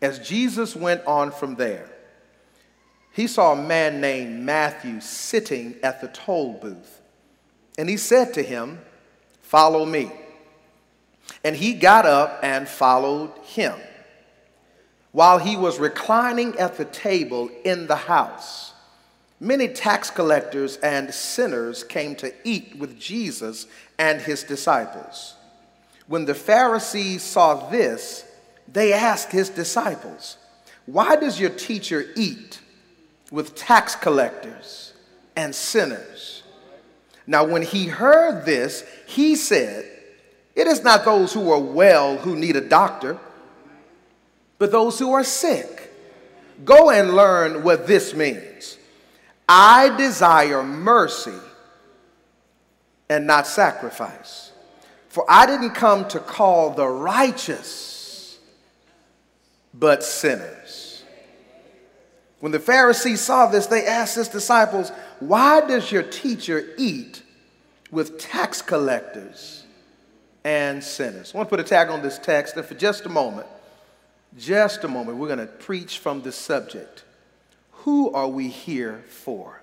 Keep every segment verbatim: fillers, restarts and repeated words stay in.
As Jesus went on from there, he saw a man named Matthew sitting at the toll booth. And he said to him, "Follow me." And he got up and followed him. While he was reclining at the table in the house, many tax collectors and sinners came to eat with Jesus and his disciples. When the Pharisees saw this, they asked his disciples, "Why does your teacher eat with tax collectors and sinners?" Now, when he heard this, he said, "It is not those who are well who need a doctor, but those who are sick. Go and learn what this means. I desire mercy and not sacrifice. For I didn't come to call the righteous, but sinners." When the Pharisees saw this, they asked his disciples, "Why does your teacher eat with tax collectors and sinners?" I want to put a tag on this text, and for just a moment, just a moment, we're going to preach from this subject. Who are we here for?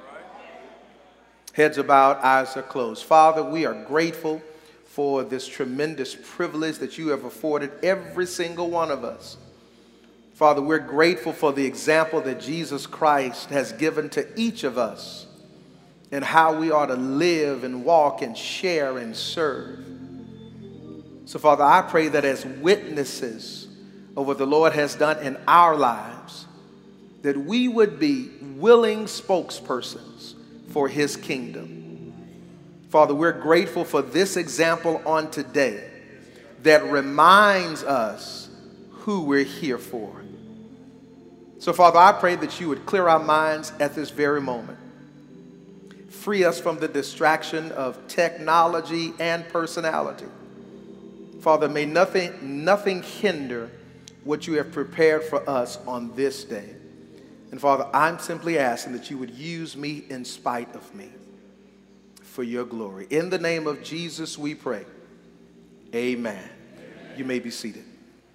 Heads are bowed, eyes are closed. Father, we are grateful for this tremendous privilege that you have afforded every single one of us. Father, we're grateful for the example that Jesus Christ has given to each of us and how we ought to live and walk and share and serve. So, Father, I pray that as witnesses of what the Lord has done in our lives, that we would be willing spokespersons for his kingdom. Father, we're grateful for this example on today that reminds us who we're here for. So, Father, I pray that you would clear our minds at this very moment. Free us from the distraction of technology and personality. Father, may nothing, nothing hinder what you have prepared for us on this day. And Father, I'm simply asking that you would use me in spite of me for your glory. In the name of Jesus we pray. Amen. Amen. You may be seated.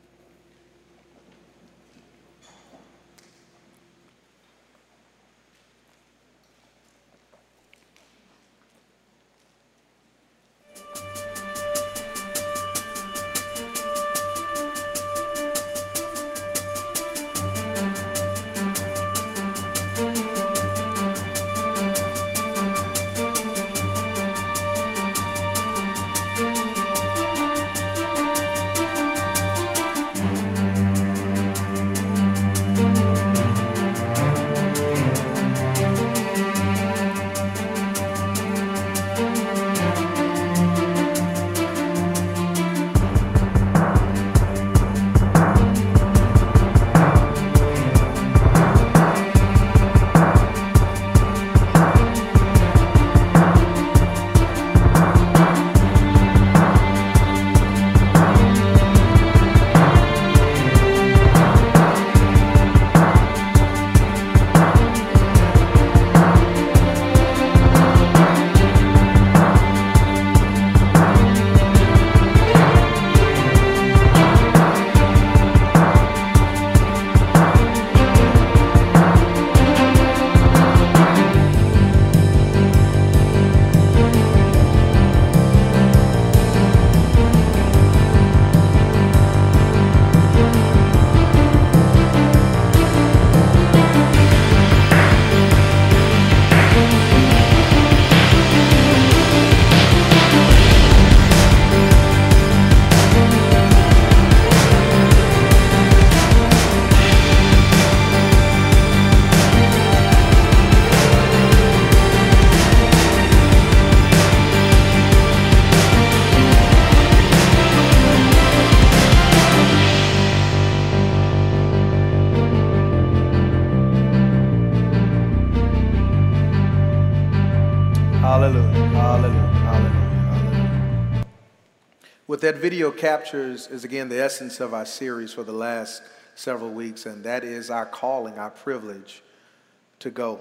What that video captures is, again, the essence of our series for the last several weeks, and that is our calling, our privilege to go.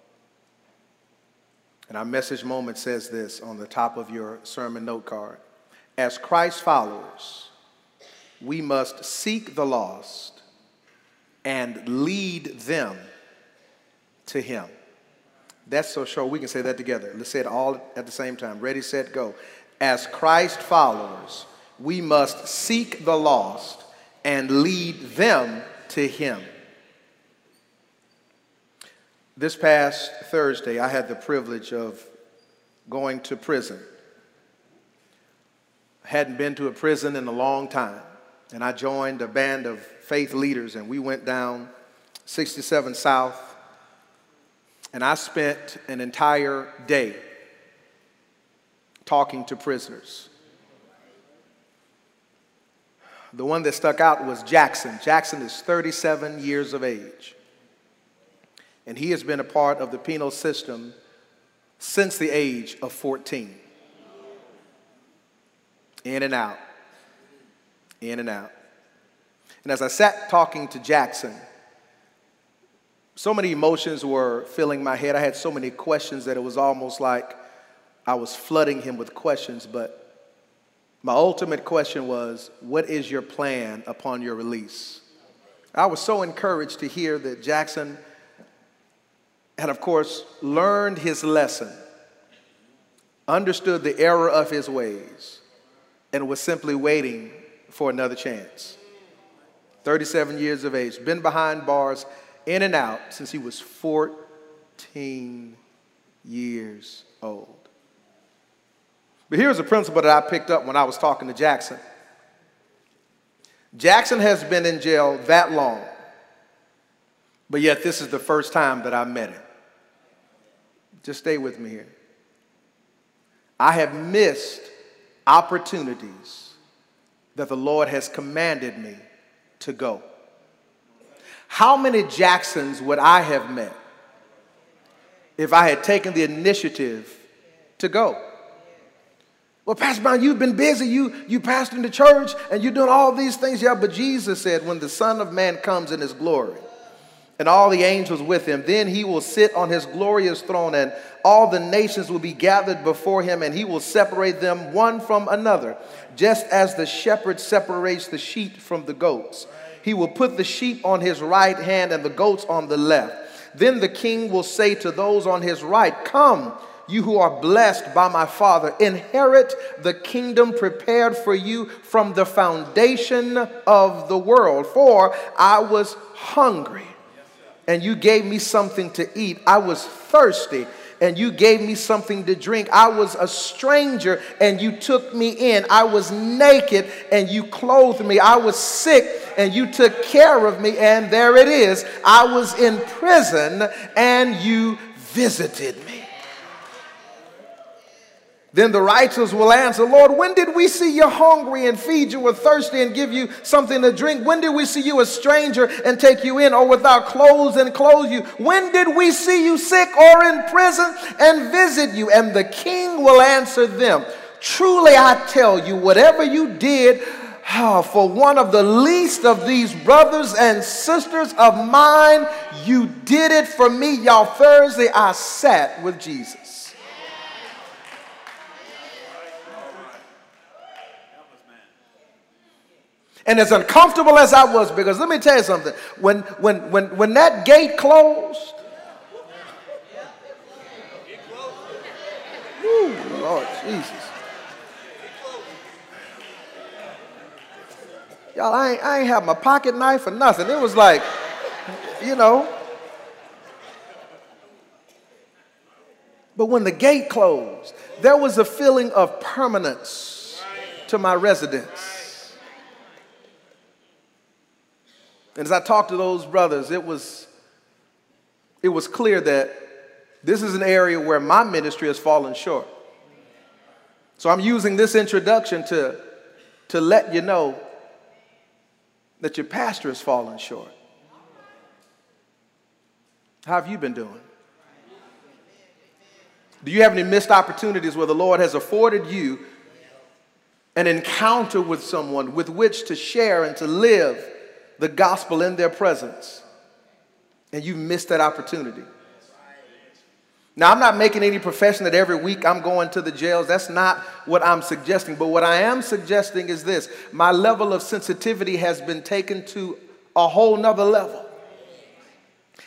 And our message moment says this on the top of your sermon note card. As Christ followers, we must seek the lost and lead them to him. That's so sure we can say that together. Let's say it all at the same time. Ready, set, go. As Christ followers, we must seek the lost and lead them to him. This past Thursday, I had the privilege of going to prison. I hadn't been to a prison in a long time, and I joined a band of faith leaders, and we went down sixty-seven South, and I spent an entire day talking to prisoners. The one that stuck out was Jackson. Jackson is thirty-seven years of age, and he has been a part of the penal system since the age of fourteen. In and out, in and out. And as I sat talking to Jackson, so many emotions were filling my head. I had so many questions that it was almost like I was flooding him with questions. But my ultimate question was, what is your plan upon your release? I was so encouraged to hear that Jackson had, of course, learned his lesson, understood the error of his ways, and was simply waiting for another chance. thirty-seven years of age, been behind bars in and out since he was fourteen years old. But here's a principle that I picked up when I was talking to Jackson. Jackson has been in jail that long, but yet this is the first time that I met him. Just stay with me here. I have missed opportunities that the Lord has commanded me to go. How many Jacksons would I have met if I had taken the initiative to go? Well, Pastor Brown, you've been busy. You, you pastoring the church and you're doing all these things. Yeah, but Jesus said when the Son of Man comes in his glory and all the angels with him, then he will sit on his glorious throne and all the nations will be gathered before him, and he will separate them one from another, just as the shepherd separates the sheep from the goats. He will put the sheep on his right hand and the goats on the left. Then the king will say to those on his right, "Come, you who are blessed by my Father, inherit the kingdom prepared for you from the foundation of the world. For I was hungry, and you gave me something to eat. I was thirsty, and you gave me something to drink. I was a stranger, and you took me in. I was naked, and you clothed me. I was sick, and you took care of me." And there it is. I was in prison, and you visited me. Then the righteous will answer, "Lord, when did we see you hungry and feed you, or thirsty and give you something to drink? When did we see you a stranger and take you in, or without clothes and clothe you? When did we see you sick or in prison and visit you?" And the king will answer them, "Truly I tell you, whatever you did oh, for one of the least of these brothers and sisters of mine, you did it for me." Y'all, Thursday I sat with Jesus. And as uncomfortable as I was, because let me tell you something, when, when, when, when that gate closed, ooh, Lord Jesus. Y'all, I ain't, I ain't have my pocket knife or nothing. It was like, you know. But when the gate closed, there was a feeling of permanence to my residence. And as I talked to those brothers, it was, it was clear that this is an area where my ministry has fallen short. So I'm using this introduction to, to let you know that your pastor has fallen short. How have you been doing? Do you have any missed opportunities where the Lord has afforded you an encounter with someone with which to share and to live the gospel in their presence, and you missed that opportunity? Now, I'm not making any profession that every week I'm going to the jails. That's not what I'm suggesting. But what I am suggesting is this: my level of sensitivity has been taken to a whole nother level.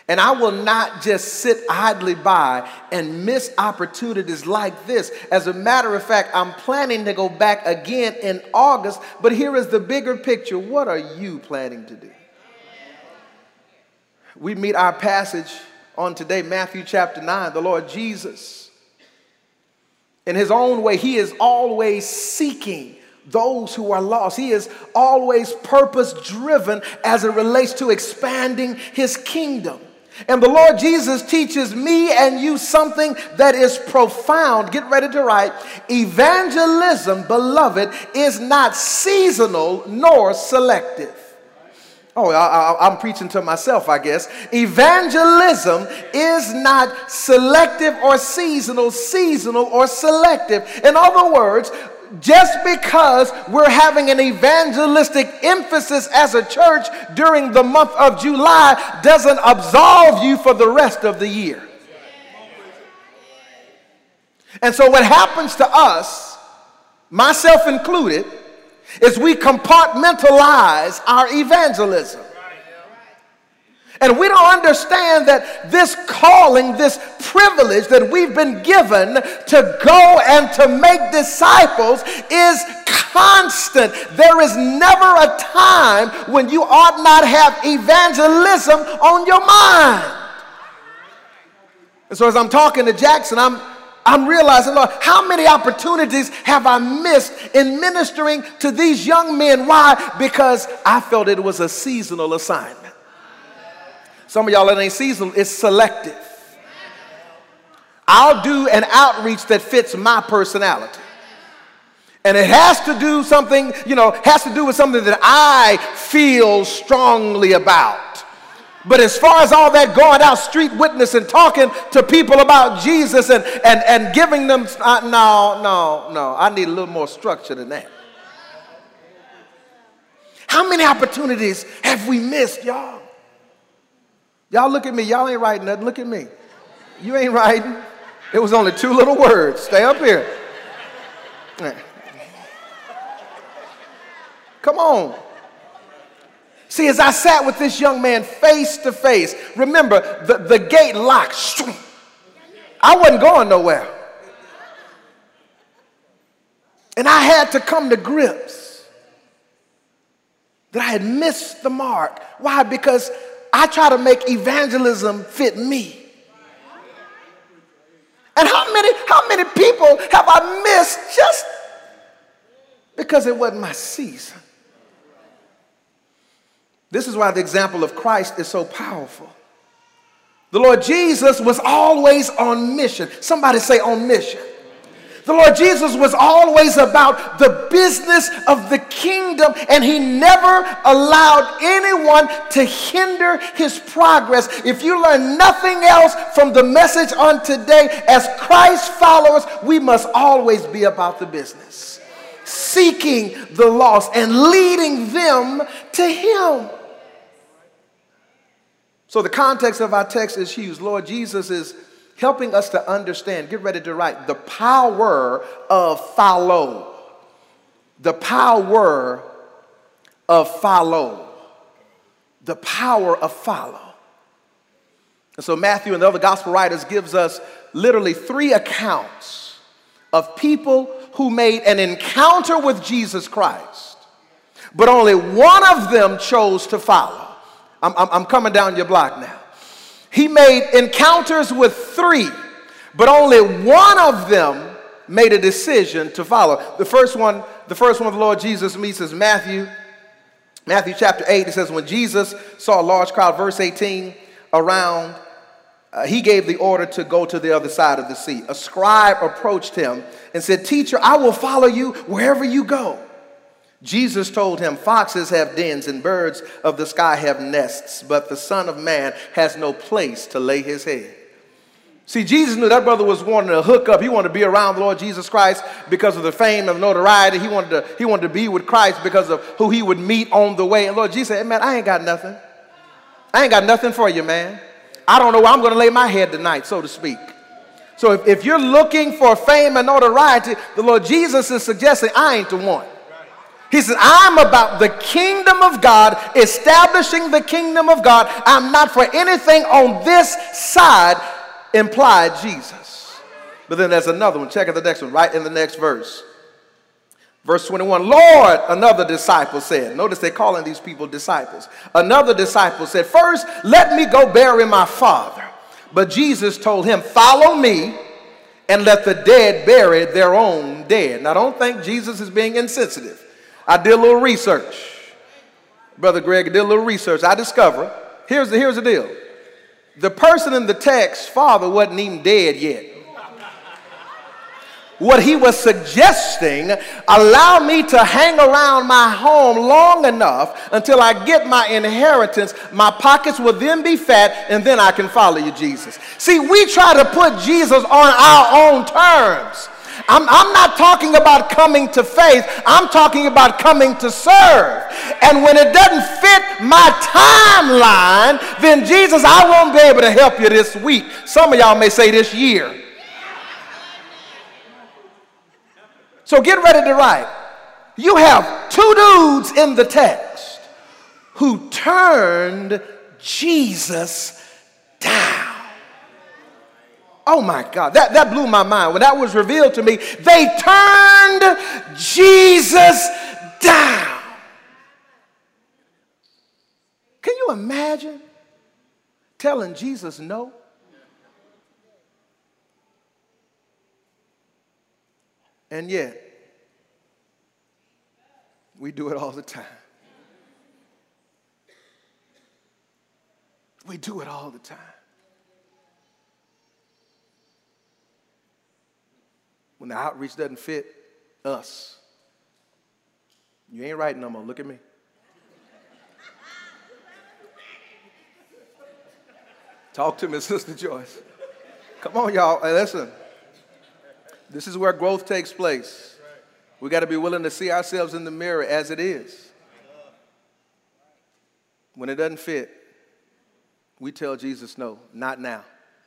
And I will not just sit idly by and miss opportunities like this. As a matter of fact, I'm planning to go back again in August. But here is the bigger picture. What are you planning to do? We meet our passage on today, Matthew chapter nine. The Lord Jesus, in his own way, he is always seeking those who are lost. He is always purpose driven as it relates to expanding his kingdom. And the Lord Jesus teaches me and you something that is profound. Get ready to write. Evangelism, beloved, is not seasonal nor selective. Oh, I, I, I'm preaching to myself, I guess. Evangelism is not selective or seasonal, seasonal or selective. In other words, just because we're having an evangelistic emphasis as a church during the month of July doesn't absolve you for the rest of the year. And so what happens to us, myself included, is we compartmentalize our evangelism. And we don't understand that this calling, this privilege that we've been given to go and to make disciples is constant. There is never a time when you ought not have evangelism on your mind. And so as I'm talking to Jackson, I'm I'm realizing, Lord, how many opportunities have I missed in ministering to these young men? Why? Because I felt it was a seasonal assignment. Some of y'all, it ain't seasonal, it's selective. I'll do an outreach that fits my personality. And it has to do something, you know, has to do with something that I feel strongly about. But as far as all that going out street witnessing, talking to people about Jesus and, and, and giving them, uh, no, no, no, I need a little more structure than that. How many opportunities have we missed, y'all? Y'all look at me. Y'all ain't writing nothing. Look at me. You ain't writing. It was only two little words. Stay up here. Come on. See, as I sat with this young man face to face, remember, the, the gate locked. I wasn't going nowhere. And I had to come to grips that I had missed the mark. Why? Because I try to make evangelism fit me. And how many, how many people have I missed just because it wasn't my season? This is why the example of Christ is so powerful. The Lord Jesus was always on mission. Somebody say on mission. The Lord Jesus was always about the business of the kingdom, and he never allowed anyone to hinder his progress. If you learn nothing else from the message on today, as Christ followers, we must always be about the business, seeking the lost and leading them to him. So the context of our text is huge. Lord Jesus is helping us to understand, get ready to write, the power of follow. The power of follow. The power of follow. And so Matthew and the other gospel writers gives us literally three accounts of people who made an encounter with Jesus Christ, but only one of them chose to follow. I'm, I'm, I'm coming down your block now. He made encounters with three, but only one of them made a decision to follow. The first one, the first one the Lord Jesus meets is Matthew, Matthew chapter eight. It says, when Jesus saw a large crowd, verse eighteen, around, uh, he gave the order to go to the other side of the sea. A scribe approached him and said, "Teacher, I will follow you wherever you go." Jesus told him, "Foxes have dens and birds of the sky have nests, but the Son of Man has no place to lay his head." See, Jesus knew that brother was wanting to hook up. He wanted to be around the Lord Jesus Christ because of the fame and notoriety. He wanted to, he wanted to be with Christ because of who he would meet on the way. And Lord Jesus said, "Hey, man, I ain't got nothing. I ain't got nothing for you, man. I don't know where I'm going to lay my head tonight," so to speak. So if, if you're looking for fame and notoriety, the Lord Jesus is suggesting, I ain't the one. He says, I'm about the kingdom of God, establishing the kingdom of God. I'm not for anything on this side, implied Jesus. But then there's another one. Check out the next one, right in the next verse. Verse twenty-one, Lord, another disciple said. Notice they're calling these people disciples. Another disciple said, first, let me go bury my father. But Jesus told him, follow me and let the dead bury their own dead. Now, don't think Jesus is being insensitive. I did a little research. Brother Greg did a little research. I discovered, here's the, here's the deal. The person in the text, father, wasn't even dead yet. What he was suggesting, allow me to hang around my home long enough until I get my inheritance. My pockets will then be fat, and then I can follow you, Jesus. See, we try to put Jesus on our own terms. I'm, I'm not talking about coming to faith. I'm talking about coming to serve. And when it doesn't fit my timeline, then Jesus, I won't be able to help you this week. Some of y'all may say this year. So get ready to write. You have two dudes in the text who turned Jesus down. Oh my God, that, that blew my mind. When that was revealed to me, they turned Jesus down. Can you imagine telling Jesus no? And yet, we do it all the time. We do it all the time. When the outreach doesn't fit us, you ain't right no more. Look at me. Talk to me, Sister Joyce. Come on, y'all. Hey, listen. This is where growth takes place. We got to be willing to see ourselves in the mirror as it is. When it doesn't fit, we tell Jesus no, not now.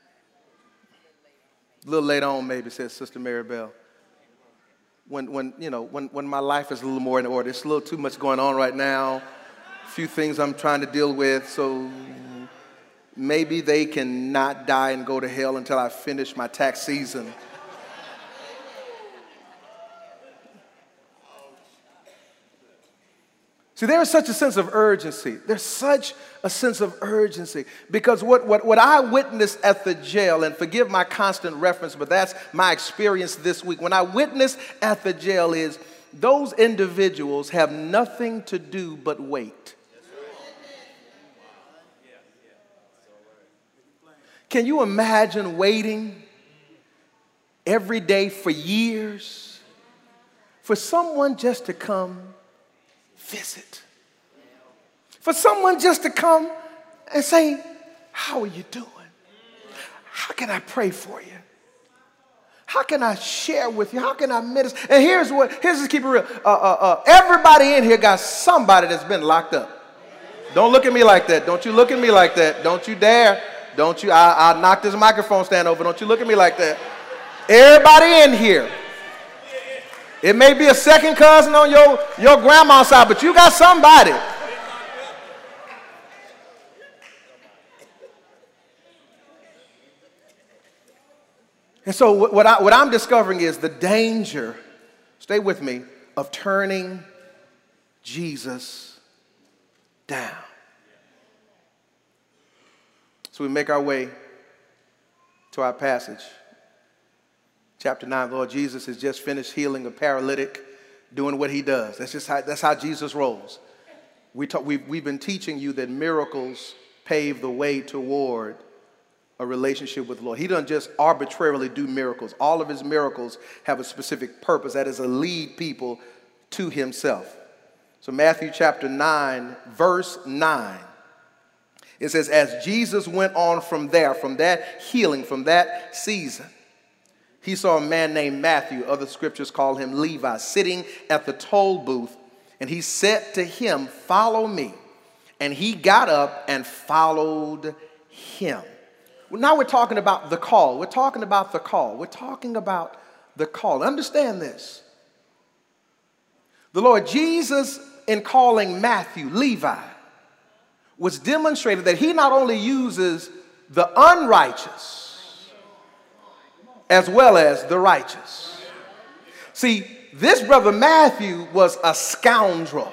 A little later on, maybe, says Sister Mary Bell. When, when, you know, when, when my life is a little more in order, it's a little too much going on right now. A few things I'm trying to deal with, so maybe they can not die and go to hell until I finish my tax season. See, there is such a sense of urgency. There's such a sense of urgency because what, what, what I witnessed at the jail, and forgive my constant reference, but that's my experience this week. When I witnessed at the jail is those individuals have nothing to do but wait. Can you imagine waiting every day for years for someone just to come visit? For someone just to come and say, how are you doing? How can I pray for you? How can I share with you? How can I minister? And here's what, here's just keep it real. Uh, uh, uh, everybody in here got somebody that's been locked up. Don't look at me like that. Don't you look at me like that. Don't you dare. Don't you, I, I'll knock this microphone stand over. Don't you look at me like that. Everybody in here. It may be a second cousin on your, your grandma's side, but you got somebody. And so what, I, what I'm discovering is the danger, stay with me, of turning Jesus down. So we make our way to our passage. Chapter nine, Lord Jesus has just finished healing a paralytic, doing what he does. That's just how, that's how Jesus rolls. We talk, we've, we've been teaching you that miracles pave the way toward a relationship with the Lord. He doesn't just arbitrarily do miracles. All of his miracles have a specific purpose. That is to lead people to himself. So Matthew chapter nine, verse nine. It says, as Jesus went on from there, from that healing, from that season, he saw a man named Matthew, other scriptures call him Levi, sitting at the toll booth, and he said to him, follow me. And he got up and followed him. Well, now we're talking about the call. We're talking about the call. We're talking about the call. Understand this. The Lord Jesus, in calling Matthew Levi, was demonstrated that he not only uses the unrighteous as well as the righteous. See, this brother Matthew was a scoundrel.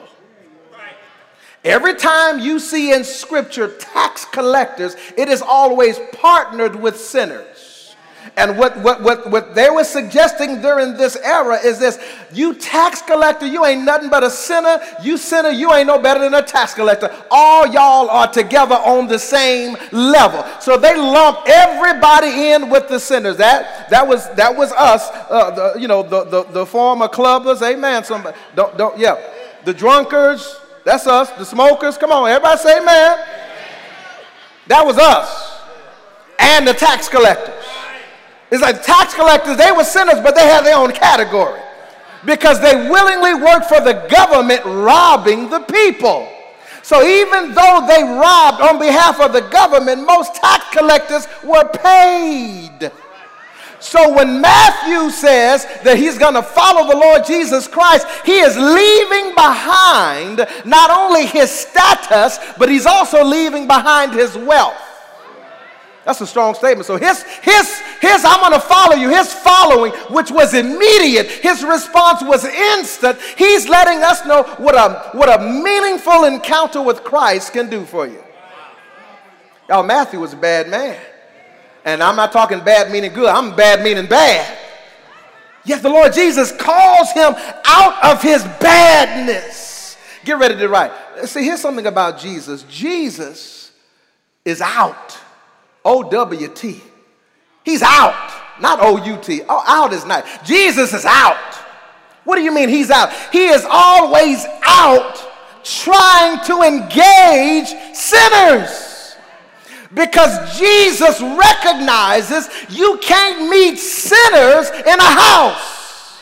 Every time you see in Scripture tax collectors, it is always partnered with sinners. And what, what, what, what they were suggesting during this era is this: you tax collector, you ain't nothing but a sinner. You sinner, you ain't no better than a tax collector. All y'all are together on the same level. So they lumped everybody in with the sinners. That that was that was us. Uh, the, you know, the, the the former clubbers. Amen. Somebody don't don't yeah. The drunkards. That's us. The smokers. Come on, everybody say amen. That was us. And the tax collectors. It's like tax collectors, they were sinners, but they had their own category because they willingly worked for the government, robbing the people. So even though they robbed on behalf of the government, most tax collectors were paid. So when Matthew says that he's going to follow the Lord Jesus Christ, he is leaving behind not only his status, but he's also leaving behind his wealth. That's a strong statement. So his, his, his, I'm going to follow you, his following, which was immediate, his response was instant. He's letting us know what a, what a meaningful encounter with Christ can do for you. Y'all, Matthew was a bad man. And I'm not talking bad meaning good. I'm bad meaning bad. Yet the Lord Jesus calls him out of his badness. Get ready to write. See, here's something about Jesus. Jesus is out. O W T. He's out, not O U T. Oh, out is not. Jesus is out. What do you mean he's out? He is always out trying to engage sinners. Because Jesus recognizes you can't meet sinners in a house,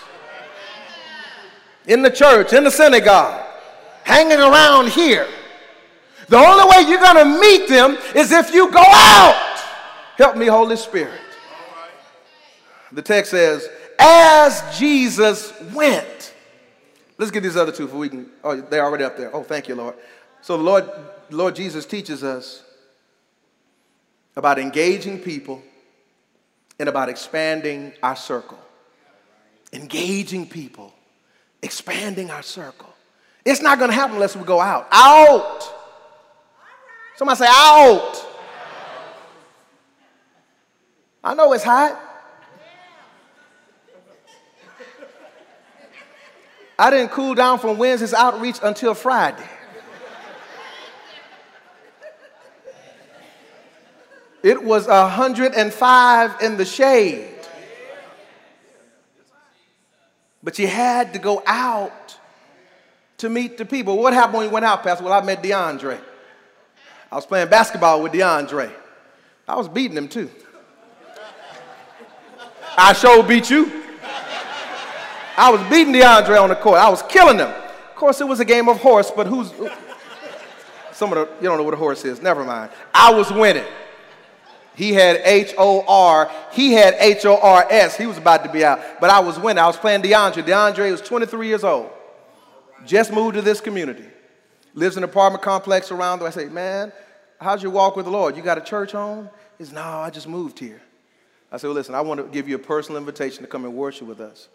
in the church, in the synagogue, hanging around here. The only way you're going to meet them is if you go out. Help me, Holy Spirit. The text says, as Jesus went. Let's get these other two for we can, oh, they're already up there. Oh, thank you, Lord. So the Lord, Lord Jesus teaches us about engaging people and about expanding our circle. Engaging people, expanding our circle. It's not going to happen unless we go out. Out. Somebody say out. I know it's hot. I didn't cool down from Wednesday's outreach until Friday. It was one hundred five in the shade. But you had to go out to meet the people. What happened when you went out, Pastor? Well, I met DeAndre. I was playing basketball with DeAndre. I was beating him too. I sure beat you. I was beating DeAndre on the court. I was killing him. Of course, it was a game of horse, but who's... Some of the... You don't know what a horse is. Never mind. I was winning. He had H O R. He had H O R S. He was about to be out. But I was winning. I was playing DeAndre. DeAndre was twenty-three years old. Just moved to this community. Lives in an apartment complex around there. I say, man, how's your walk with the Lord? You got a church home? He says, no, I just moved here. I said, well, listen, I want to give you a personal invitation to come and worship with us.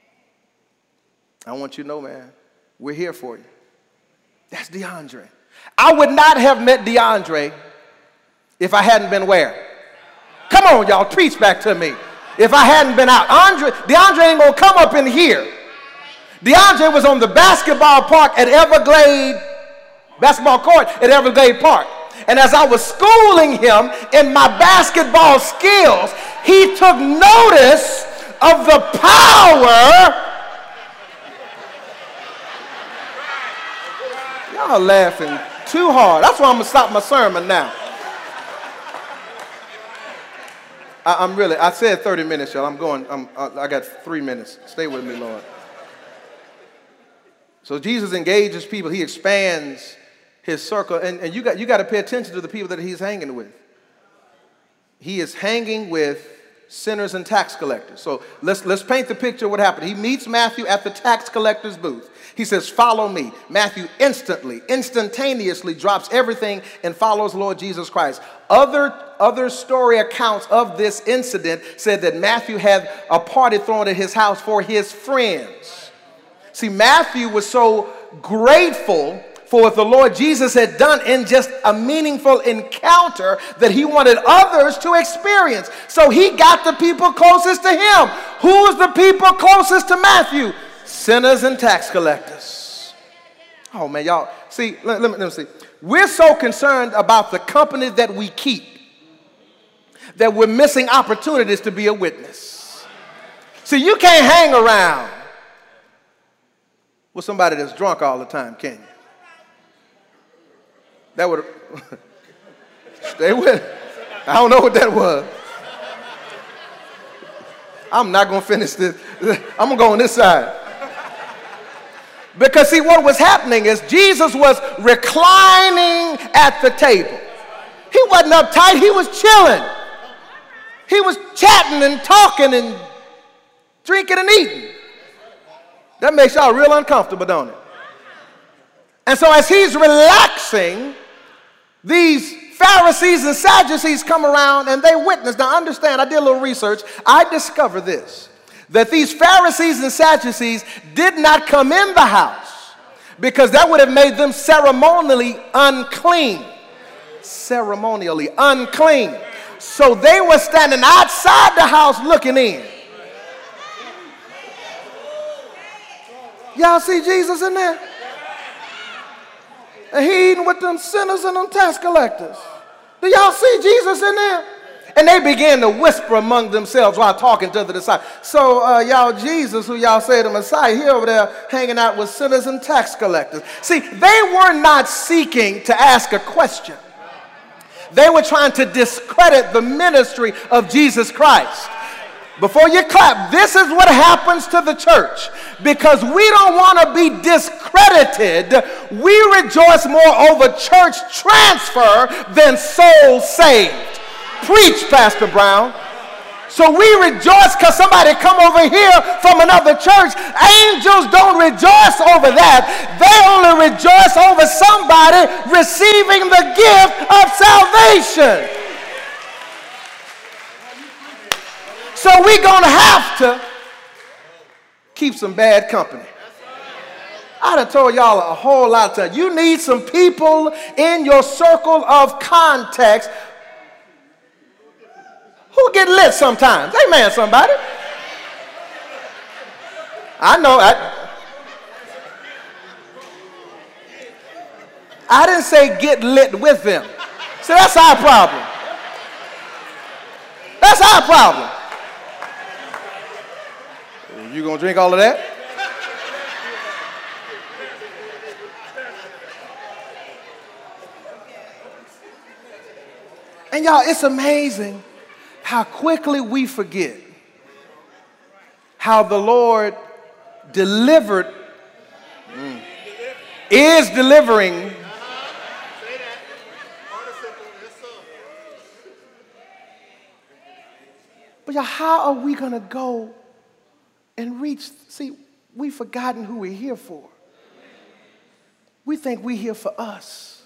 I want you to know, man, we're here for you. That's DeAndre. I would not have met DeAndre if I hadn't been where? Come on, y'all, preach back to me. If I hadn't been out. Andre, DeAndre ain't going to come up in here. DeAndre was on the basketball park at Everglade, basketball court at Everglade Park. And as I was schooling him in my basketball skills, he took notice of the power. Y'all laughing too hard. That's why I'm going to stop my sermon now. I, I'm really, I said thirty minutes, y'all. I'm going, I'm, I got three minutes. Stay with me, Lord. So Jesus engages people. He expands his circle. And, and you got, you got to pay attention to the people that he's hanging with. He is hanging with sinners and tax collectors. So let's, let's paint the picture of what happened. He meets Matthew at the tax collector's booth. He says, follow me. Matthew instantly, instantaneously drops everything and follows Lord Jesus Christ. Other, other story accounts of this incident said that Matthew had a party thrown at his house for his friends. See, Matthew was so grateful for what the Lord Jesus had done in just a meaningful encounter that he wanted others to experience. So he got the people closest to him. Who was the people closest to Matthew? Sinners and tax collectors. Oh man, y'all, see, let, let, me, let me see. We're so concerned about the company that we keep that we're missing opportunities to be a witness. See, you can't hang around with somebody that's drunk all the time, can you? That would stay with it. I don't know what that was. I'm not going to finish this. I'm going to go on this side. Because see, what was happening is Jesus was reclining at the table. He wasn't uptight. He was chilling. He was chatting and talking and drinking and eating. That makes y'all real uncomfortable, don't it? And so as he's relaxing, these Pharisees and Sadducees come around and they witness. Now understand, I did a little research. I discovered this, that these Pharisees and Sadducees did not come in the house because that would have made them ceremonially unclean. Ceremonially unclean. So they were standing outside the house looking in. Y'all see Jesus in there? And he eating with them sinners and them tax collectors. Do y'all see Jesus in there? And they began to whisper among themselves while talking to the disciples. So uh, y'all, Jesus, who y'all say the Messiah, he over there hanging out with sinners and tax collectors. See, they were not seeking to ask a question. They were trying to discredit the ministry of Jesus Christ. Before you clap, this is what happens to the church. Because we don't want to be discredited, we rejoice more over church transfer than souls saved. Preach, Pastor Brown. So we rejoice because somebody come over here from another church. Angels don't rejoice over that. They only rejoice over somebody receiving the gift of salvation. So we're going to have to keep some bad company. I done told y'all a whole lot of times. You need some people in your circle of context who get lit sometimes. Amen, somebody. I know. I, I didn't say get lit with them. So that's our problem. That's our problem. You gonna drink all of that? And y'all, it's amazing how quickly we forget how the Lord delivered, mm, is delivering but y'all, how are we gonna go and reach? See, we've forgotten who we're here for. We think we're here for us.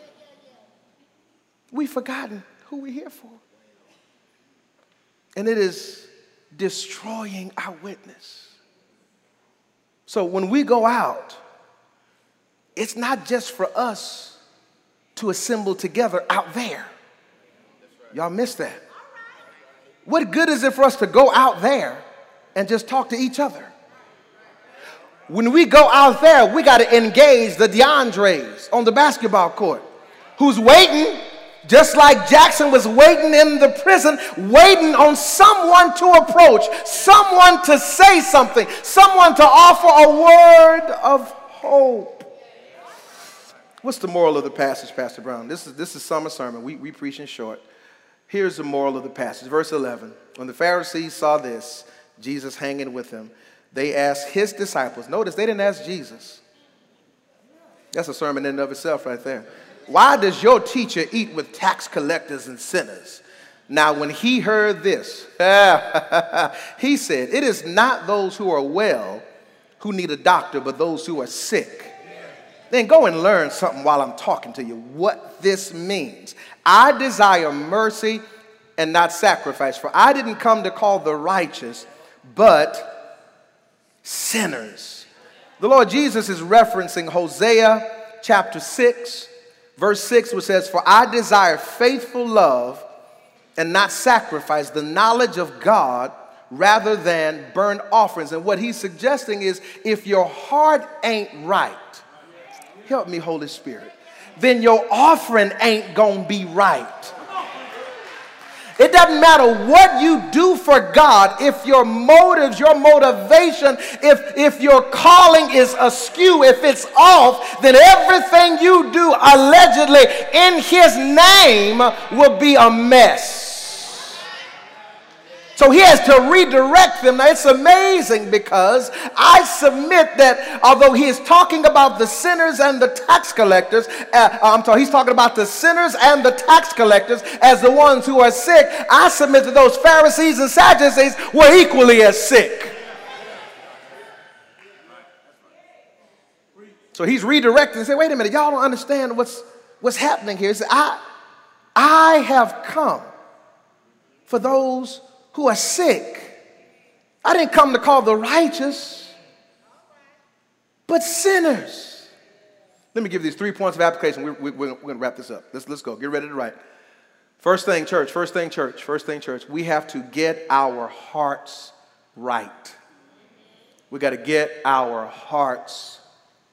We've forgotten who we're here for. And it is destroying our witness. So when we go out, it's not just for us to assemble together out there. Y'all missed that. What good is it for us to go out there and just talk to each other? When we go out there, we got to engage the DeAndres on the basketball court, who's waiting, just like Jackson was waiting in the prison, waiting on someone to approach, someone to say something, someone to offer a word of hope. What's the moral of the passage, Pastor Brown? This is this is summer sermon. We we preach in short. Here's the moral of the passage, verse eleven. When the Pharisees saw this, Jesus hanging with them, they asked his disciples. Notice they didn't ask Jesus. That's a sermon in and of itself right there. Why does your teacher eat with tax collectors and sinners? Now, when he heard this, he said, it is not those who are well who need a doctor, but those who are sick. Then go and learn something while I'm talking to you, what this means. I desire mercy and not sacrifice, for I didn't come to call the righteous, but sinners. The Lord Jesus is referencing Hosea chapter six, verse six, which says, for I desire faithful love and not sacrifice, the knowledge of God rather than burnt offerings. And what he's suggesting is, if your heart ain't right, help me, Holy Spirit, then your offering ain't gonna be right. It doesn't matter what you do for God, if your motives, your motivation, if, if your calling is askew, if it's off, then everything you do allegedly in his name will be a mess. So he has to redirect them. Now it's amazing, because I submit that although he is talking about the sinners and the tax collectors, uh, I'm sorry, he's talking about the sinners and the tax collectors as the ones who are sick, I submit that those Pharisees and Sadducees were equally as sick. So he's redirecting and saying, wait a minute, y'all don't understand what's, what's happening here. He said, I, I have come for those who are sick. I didn't come to call the righteous, but sinners. Let me give these three points of application. We're, we're, we're going to wrap this up. Let's, let's go. Get ready to write. First thing, church. First thing, church. First thing, church. We have to get our hearts right. We got to get our hearts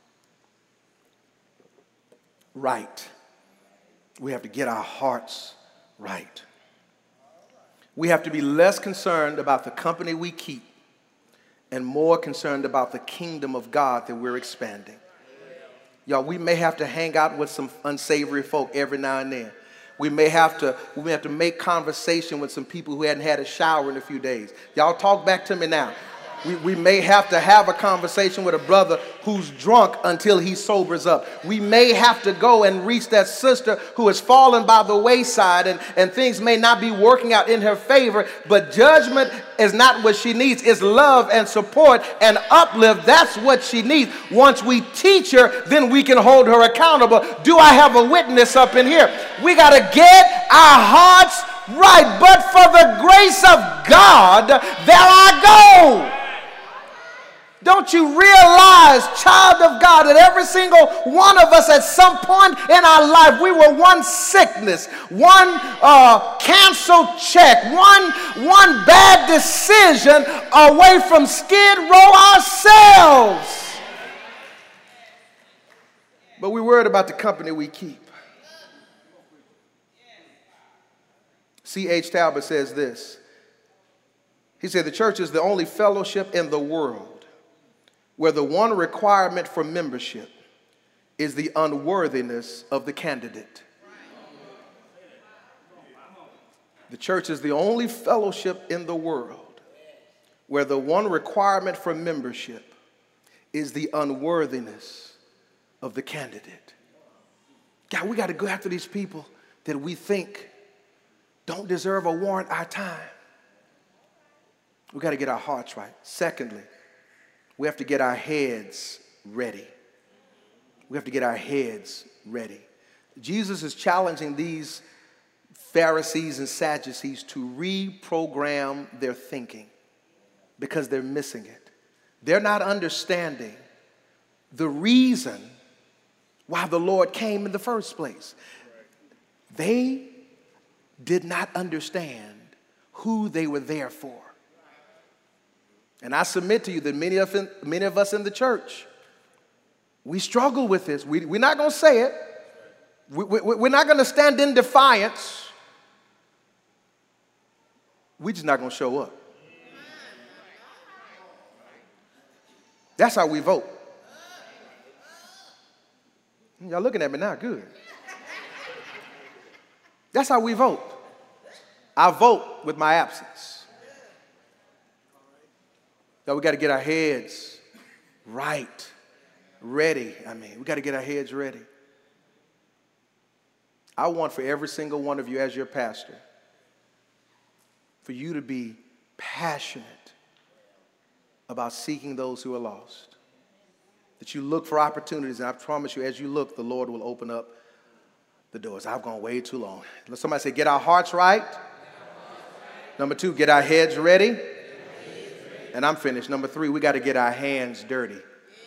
right. We have to get our hearts right. We have to be less concerned about the company we keep and more concerned about the kingdom of God that we're expanding. Y'all, we may have to hang out with some unsavory folk every now and then. We may have to, we may have to make conversation with some people who hadn't had a shower in a few days. Y'all talk back to me now. We, we may have to have a conversation with a brother who's drunk until he sobers up. We may have to go and reach that sister who has fallen by the wayside, and, and things may not be working out in her favor, but judgment is not what she needs. It's love and support and uplift. That's what she needs. Once we teach her, then we can hold her accountable. Do I have a witness up in here? We got to get our hearts right. But for the grace of God, there I go. Don't you realize, child of God, that every single one of us at some point in our life, we were one sickness, one uh, canceled check, one, one bad decision away from skid row ourselves. But we're worried about the company we keep. C H Talbot says this. He said, the church is the only fellowship in the world where the one requirement for membership is the unworthiness of the candidate. The church is the only fellowship in the world where the one requirement for membership is the unworthiness of the candidate. God, we got to go after these people that we think don't deserve or warrant our time. We got to get our hearts right. Secondly, we have to get our heads ready. We have to get our heads ready. Jesus is challenging these Pharisees and Sadducees to reprogram their thinking because they're missing it. They're not understanding the reason why the Lord came in the first place. They did not understand who they were there for. And I submit to you that many of, many of us in the church, we struggle with this. We, we're not going to say it. We, we, we're not going to stand in defiance. We're just not going to show up. That's how we vote. Y'all looking at me now, good. That's how we vote. I vote with my absence. So we got to get our heads right, ready. I mean, we got to get our heads ready. I want for every single one of you as your pastor for you to be passionate about seeking those who are lost. That you look for opportunities, and I promise you, as you look, the Lord will open up the doors. I've gone way too long. Let somebody say, get our hearts right. Number two, get our heads ready. And I'm finished. Number three, we got to get our hands dirty.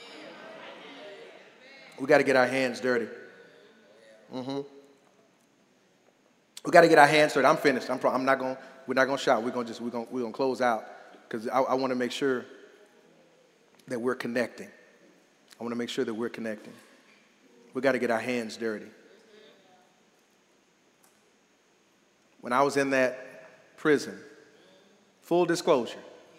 We got to get our hands dirty. Mm-hmm. We got to get our hands dirty. I'm finished. I'm, pro- I'm not going. We're not going to shout. We're going to just. We're going. We're going to close out because I, I want to make sure that we're connecting. I want to make sure that we're connecting. We got to get our hands dirty. When I was in that prison, full disclosure,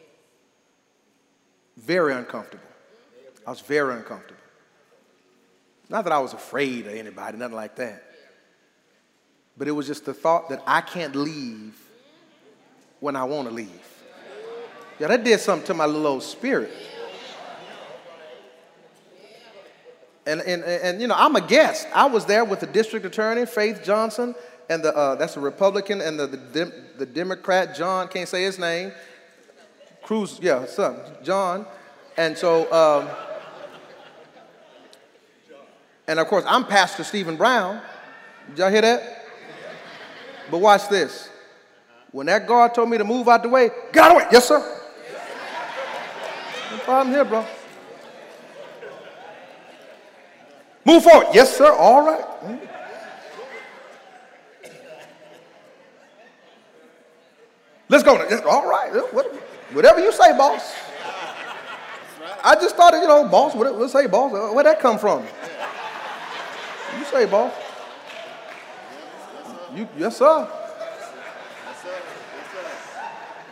very uncomfortable. I was very uncomfortable. Not that I was afraid of anybody, nothing like that. But it was just the thought that I can't leave when I want to leave. Yeah, that did something to my little old spirit. And, and, and you know, I'm a guest. I was there with the district attorney, Faith Johnson, and the uh, that's a Republican, and the, the, Dem- the Democrat, John, can't say his name. Cruz, yeah, son, John. And so, um, and of course, I'm Pastor Stephen Brown. Did y'all hear that? But watch this. When that guard told me to move out the way, get out of the way. Yes, sir. No problem here, bro. Move forward. Yes, sir. All right. Let's go. All right. Whatever you say, boss. I just thought, you know, boss, let's say, boss. Where'd that come from? You say, boss. You, yes, sir. Yes, sir. Yes, sir.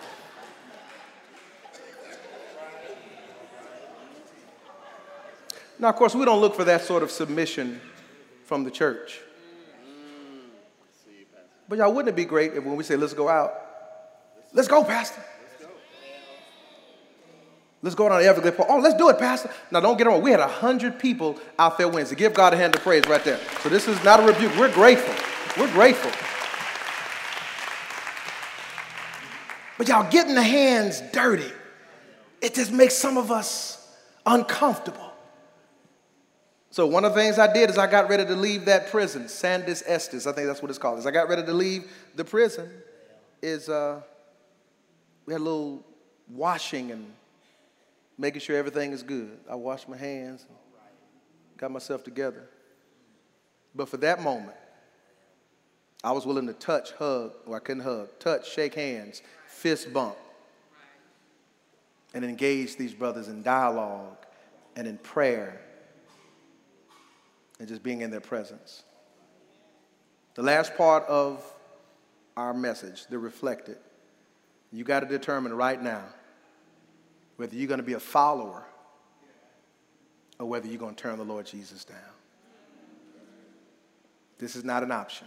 Now, of course, we don't look for that sort of submission from the church. But y'all, wouldn't it be great if when we say, let's go out, let's go, Pastor. Let's go down to Everglades Park. Oh, let's do it, Pastor. Now, don't get it wrong. We had one hundred people out there Wednesday. Give God a hand of praise right there. So this is not a rebuke. We're grateful. We're grateful. But y'all, getting the hands dirty, it just makes some of us uncomfortable. So one of the things I did is I got ready to leave that prison, Sandis Estes, I think that's what it's called. As I got ready to leave the prison, is uh, we had a little washing and making sure everything is good. I washed my hands, and got myself together. But for that moment, I was willing to touch, hug, or I couldn't hug, touch, shake hands, fist bump, and engage these brothers in dialogue and in prayer and just being in their presence. The last part of our message, the reflected, you got to determine right now whether you're going to be a follower or whether you're going to turn the Lord Jesus down. This is not an option.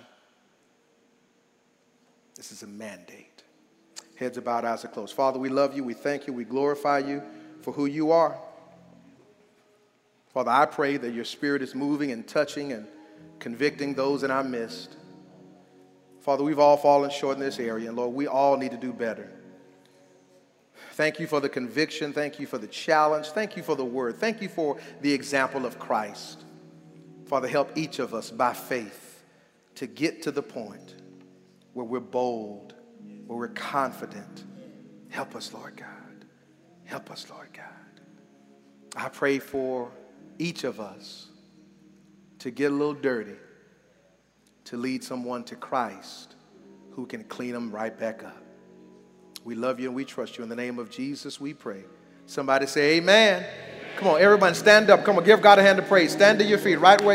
This is a mandate. Heads are bowed, eyes are closed. Father, we love you. We thank you. We glorify you for who you are. Father, I pray that your spirit is moving and touching and convicting those in our midst. Father, we've all fallen short in this area, and Lord, we all need to do better. Thank you for the conviction. Thank you for the challenge. Thank you for the word. Thank you for the example of Christ. Father, help each of us by faith to get to the point where we're bold, where we're confident. Help us, Lord God. Help us, Lord God. I pray for each of us to get a little dirty, to lead someone to Christ who can clean them right back up. We love you and we trust you. In the name of Jesus, we pray. Somebody say amen. Amen. Come on, everybody stand up. Come on, give God a hand of praise. Stand to your feet right where